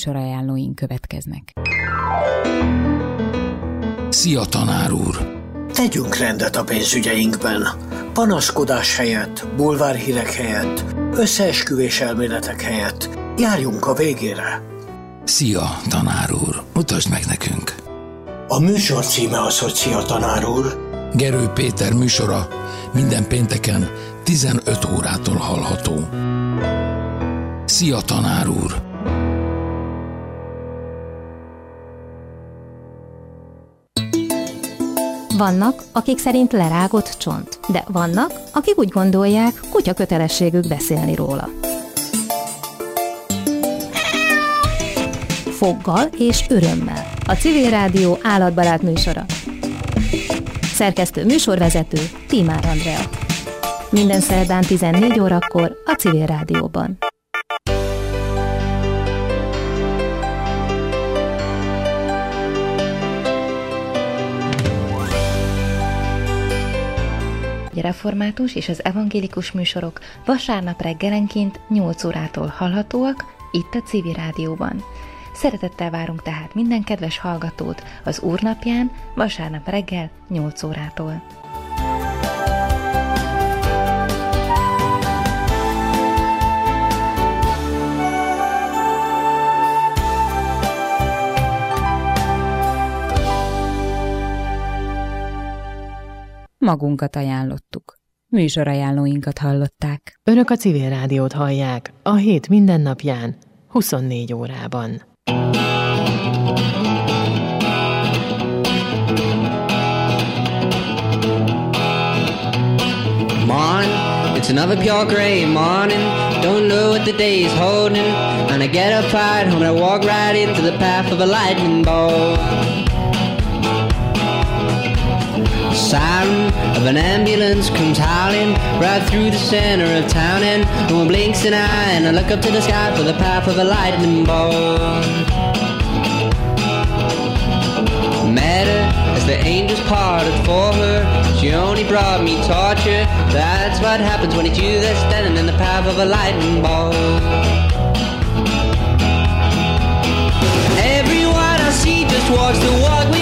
műsorajánlóink következnek. Szia, tanár úr! Tegyünk rendet a pénzügyeinkben. Panaszkodás helyett, bulvárhírek helyett, összeesküvés elméletek helyett járjunk a végére. Szia, tanár úr! Mutasd meg nekünk! A műsor címe az, hogy Szia, tanár úr! Gerő Péter műsora minden pénteken 15 órától hallható. Szia, tanár úr! Vannak, akik szerint lerágott csont, de vannak, akik úgy gondolják, kutya kötelességük beszélni róla. Foggal és örömmel. A Civil Rádió állatbarát műsora. Szerkesztő műsorvezető Tímár Andrea. Minden szerdán 14 órakor a Civil Rádióban. A református és az evangélikus műsorok vasárnap reggelenként 8 órától hallhatóak itt a Civil Rádióban. Szeretettel várunk tehát minden kedves hallgatót az Úrnapján vasárnap reggel 8 órától. Magunkat ajánlottuk. Műsorajánlóinkat hallották. Önök a Civil Rádiót hallják a hét mindennapján, 24 órában. Morning, it's another pure gray morning. Don't know what the day is holding. And I get up right home and I walk right into the path of a lightning bolt. Siren of an ambulance comes howling right through the center of town, and no one blinks an eye, and I look up to the sky for the path of a lightning bolt. Met her as the angels parted for her. She only brought me torture. That's what happens when it's you that's standing in the path of a lightning bolt. Everyone I see just walks the walk.